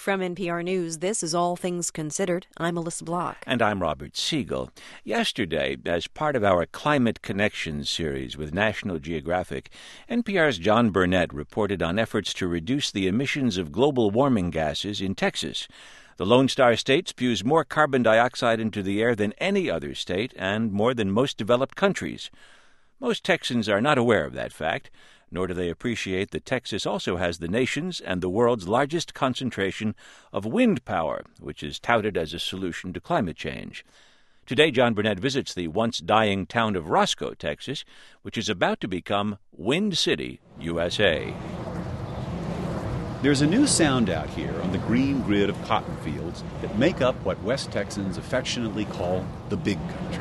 From NPR News, this is All Things Considered. I'm Melissa Block. And I'm Robert Siegel. Yesterday, as part of our Climate Connections series with National Geographic, NPR's John Burnett reported on efforts to reduce the emissions of global warming gases in Texas. The Lone Star State spews more carbon dioxide into the air than any other state and more than most developed countries. Most Texans are not aware of that fact, nor do they appreciate that Texas also has the nation's and the world's largest concentration of wind power, which is touted as a solution to climate change. Today, John Burnett visits the once dying town of Roscoe, Texas, which is about to become Wind City, USA. There's a new sound out here on the green grid of cotton fields that make up what West Texans affectionately call the Big Country.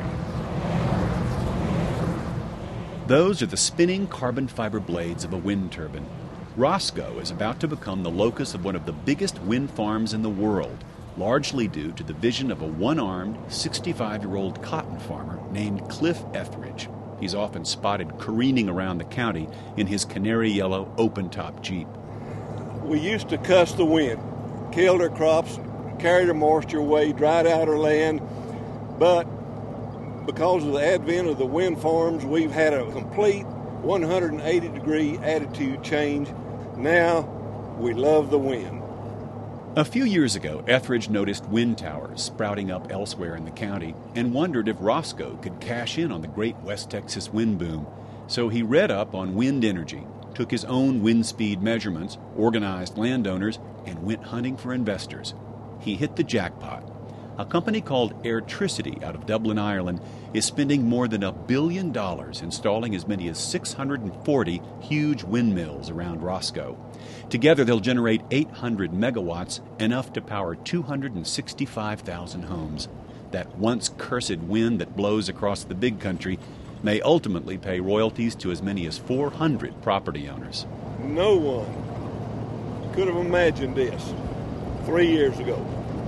Those are the spinning carbon fiber blades of a wind turbine. Roscoe is about to become the locus of one of the biggest wind farms in the world, largely due to the vision of a one-armed, 65-year-old cotton farmer named Cliff Etheridge. He's often spotted careening around the county in his canary yellow open-top Jeep. We used to cuss the wind, killed our crops, carried our moisture away, dried out our land, but because of the advent of the wind farms, we've had a complete 180-degree attitude change. Now, we love the wind. A few years ago, Etheridge noticed wind towers sprouting up elsewhere in the county and wondered if Roscoe could cash in on the great West Texas wind boom. So he read up on wind energy, took his own wind speed measurements, organized landowners, and went hunting for investors. He hit the jackpot. A company called Airtricity out of Dublin, Ireland, is spending more than $1 billion installing as many as 640 huge windmills around Roscoe. Together, they'll generate 800 megawatts, enough to power 265,000 homes. That once cursed wind that blows across the Big Country may ultimately pay royalties to as many as 400 property owners. No one could have imagined this 3 years ago.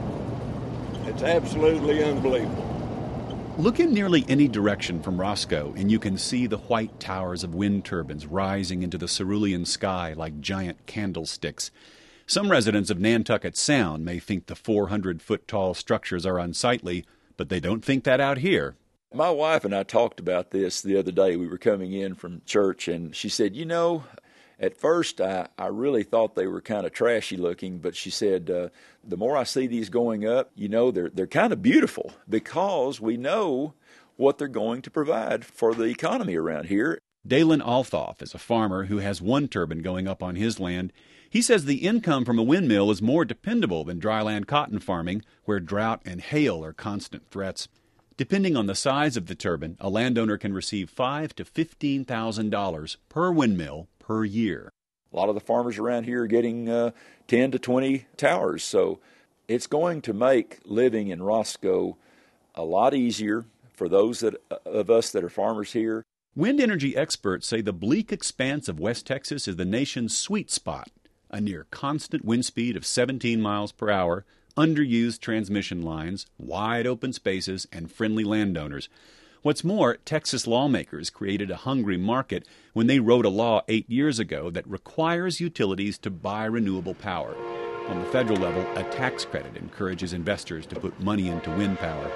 It's absolutely unbelievable. Look in nearly any direction from Roscoe, and you can see the white towers of wind turbines rising into the cerulean sky like giant candlesticks. Some residents of Nantucket Sound may think the 400-foot-tall structures are unsightly, but they don't think that out here. My wife and I talked about this the other day. We were coming in from church, and she said, at first I really thought they were kind of trashy looking, but she said, the more I see these going up, they're kind of beautiful because we know what they're going to provide for the economy around here. Dalen Althoff is a farmer who has one turbine going up on his land. He says the income from a windmill is more dependable than dryland cotton farming, where drought and hail are constant threats. Depending on the size of the turbine, a landowner can receive $5,000 to $15,000 per windmill per year. A lot of the farmers around here are getting 10 to 20 towers, so it's going to make living in Roscoe a lot easier for those of us that are farmers here. Wind energy experts say the bleak expanse of West Texas is the nation's sweet spot, a near constant wind speed of 17 miles per hour, underused transmission lines, wide open spaces, and friendly landowners. What's more, Texas lawmakers created a hungry market when they wrote a law 8 years ago that requires utilities to buy renewable power. On the federal level, a tax credit encourages investors to put money into wind power.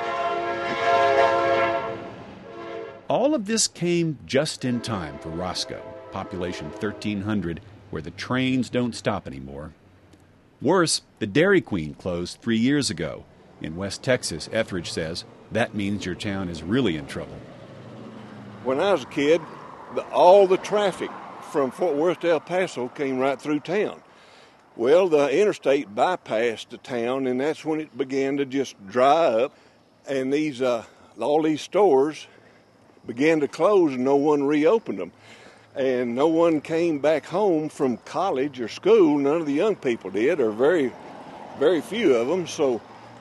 All of this came just in time for Roscoe, population 1,300, where the trains don't stop anymore. Worse, the Dairy Queen closed 3 years ago. In West Texas, Etheridge says, that means your town is really in trouble. When I was a kid, all the traffic from Fort Worth to El Paso came right through town. Well, the interstate bypassed the town, and that's when it began to just dry up. And all these stores began to close, and no one reopened them. And no one came back home from college or school. None of the young people did, or very, very few of them. So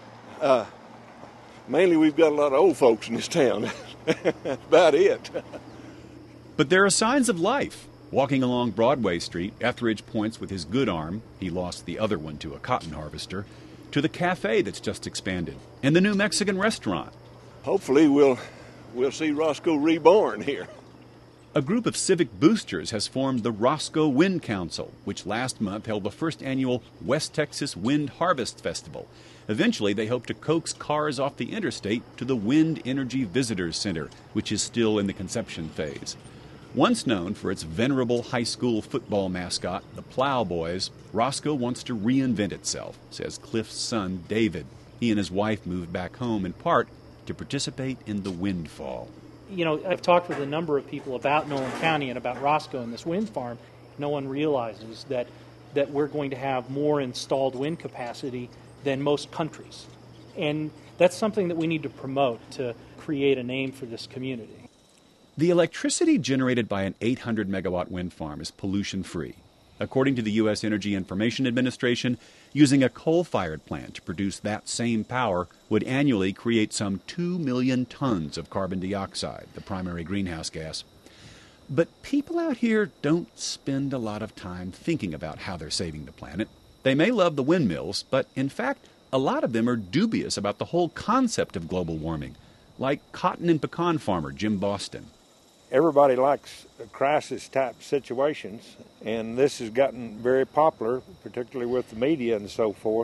mainly we've got a lot of old folks in this town. That's about it. But there are signs of life. Walking along Broadway Street, Etheridge points with his good arm, he lost the other one to a cotton harvester, to the cafe that's just expanded, and the new Mexican restaurant. Hopefully we'll see Roscoe reborn here. A group of civic boosters has formed the Roscoe Wind Council, which last month held the first annual West Texas Wind Harvest Festival. Eventually, they hope to coax cars off the interstate to the Wind Energy Visitors Center, which is still in the conception phase. Once known for its venerable high school football mascot, the Plowboys, Roscoe wants to reinvent itself, says Cliff's son, David. He and his wife moved back home in part to participate in the windfall. You know, I've talked with a number of people about Nolan County and about Roscoe and this wind farm. No one realizes that we're going to have more installed wind capacity than most countries. And that's something that we need to promote to create a name for this community. The electricity generated by an 800-megawatt wind farm is pollution-free. According to the U.S. Energy Information Administration, using a coal-fired plant to produce that same power would annually create some 2 million tons of carbon dioxide, the primary greenhouse gas. But people out here don't spend a lot of time thinking about how they're saving the planet. They may love the windmills, but in fact, a lot of them are dubious about the whole concept of global warming, like cotton and pecan farmer Jim Boston. Everybody likes crisis-type situations, and this has gotten very popular, particularly with the media and so forth.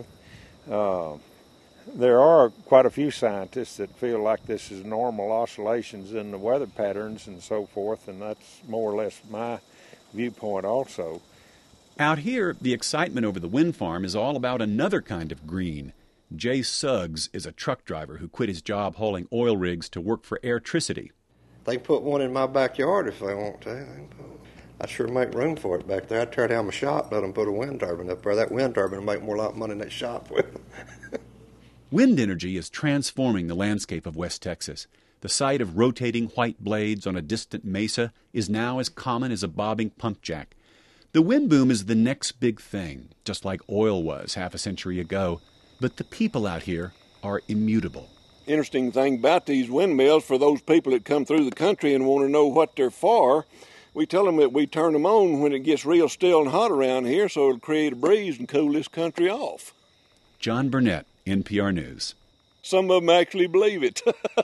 There are quite a few scientists that feel like this is normal oscillations in the weather patterns and so forth, and that's more or less my viewpoint also. Out here, the excitement over the wind farm is all about another kind of green. Jay Suggs is a truck driver who quit his job hauling oil rigs to work for Airtricity. They can put one in my backyard if they want to. I'd sure make room for it back there. I'd tear down my shop, let them put a wind turbine up there. That wind turbine will make more lot of money in that shop with. Wind energy is transforming the landscape of West Texas. The sight of rotating white blades on a distant mesa is now as common as a bobbing pump jack. The wind boom is the next big thing, just like oil was half a century ago. But the people out here are immutable. Interesting thing about these windmills, for those people that come through the country and want to know what they're for, we tell them that we turn them on when it gets real still and hot around here so it'll create a breeze and cool this country off. John Burnett, NPR News. Some of them actually believe it.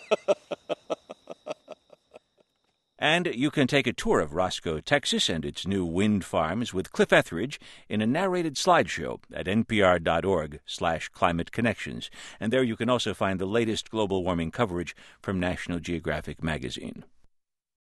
And you can take a tour of Roscoe, Texas and its new wind farms with Cliff Etheridge in a narrated slideshow at npr.org/Climate Connections. And there you can also find the latest global warming coverage from National Geographic magazine.